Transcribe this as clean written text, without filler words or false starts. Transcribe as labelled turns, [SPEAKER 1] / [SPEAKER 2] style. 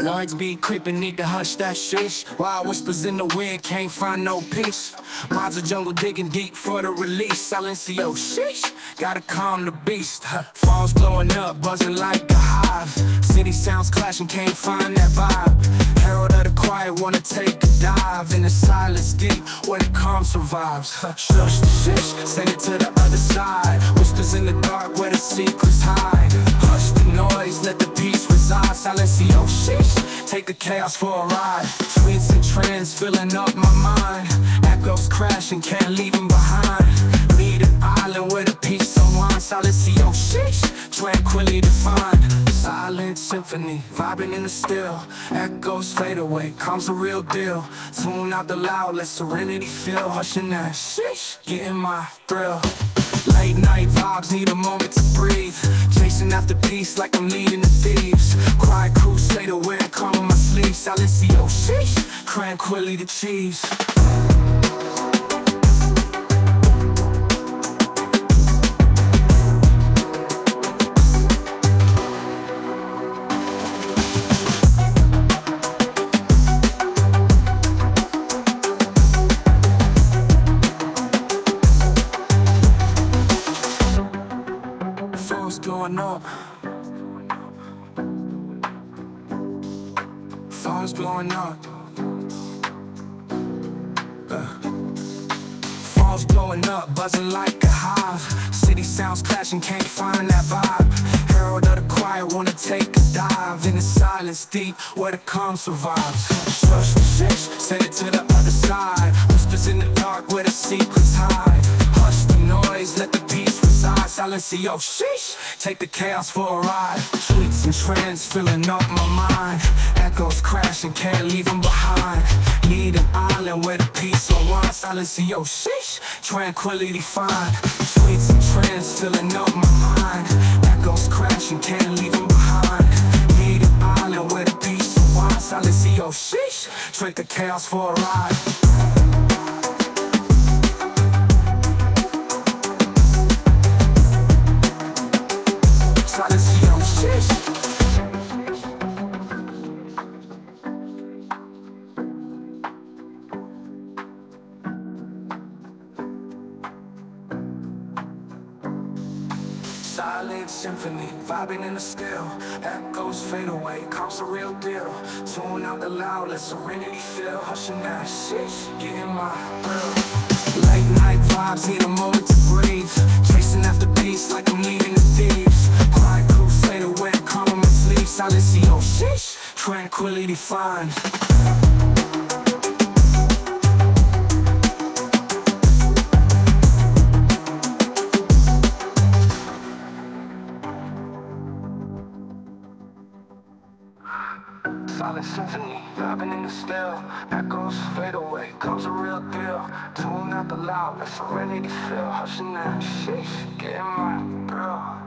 [SPEAKER 1] Lloyd's be creeping, need to hush that shish. Wild whispers in the wind, can't find no peace. Minds of jungle digging deep for the release. Silencio, sheesh, gotta calm the beast. Falls blowing up, buzzing like a hive. City sounds clashing, can't find that vibe. Herald of the quiet, wanna take a dive in the silence deep, where the calm survives. Shush the shish, send it to the other side. Whispers in the dark, where the secrets hide. Hush the noise, let the peace reside. Silencio, sheesh, take the chaos for a ride. Tweets and trends filling up my mind. Echoes crashing, can't leave them behind. Need an island where the peace unwinds. Silencio, sheesh, tranquility defined. Silent symphony, vibing in the still. Echoes fade away, calm's the real deal. Tune out the loud, let serenity feel. Hushing that, sheesh, getting my thrill. Late night vibes, need a moment to breathe. Chasing after peace like I'm leading the thieves. Quiet crusader wearing calm on my sleeve. Silencio, sheesh, tranquility achieves. Falls blowing up. Falls blowing up. Falls blowing up, buzzing like a hive. City sounds clashing, can't find that vibe. Herald of the quiet, wanna take a dive in the silence deep, where the calm survives. Shush the shish, send it to the other side. Whispers in the dark, where the secrets hide. Hush the noise, let the peace reside. Silencio, sheesh, take the chaos for a ride. Tweets and trends filling up my mind. Echoes crashing, can't leave them behind. Need an island where the peace unwinds. Silencio, sheesh, tranquility find. Tweets and trends filling up my mind. Echoes crashing, can't leave them behind. Need an island where the peace unwinds. Silencio, sheesh, take the chaos for a ride. Silencio, sheesh. Silent symphony, vibing in the still. Echoes fade away, calm's the real deal. Tune out the loud, let serenity feel. Hushing that, sheesh, getting my thrill. Late night vibes, need a moment to breathe. Chasing after peace like I'm leading the thieves. Quiet crusader, wear calm on my sleeve. Silencio, sheesh, tranquility find. Silent symphony, vibing in the still. Echoes fade away, comes a real deal. Tune out the loud, let serenity feel. Hushing that, sheesh, getting my thrill.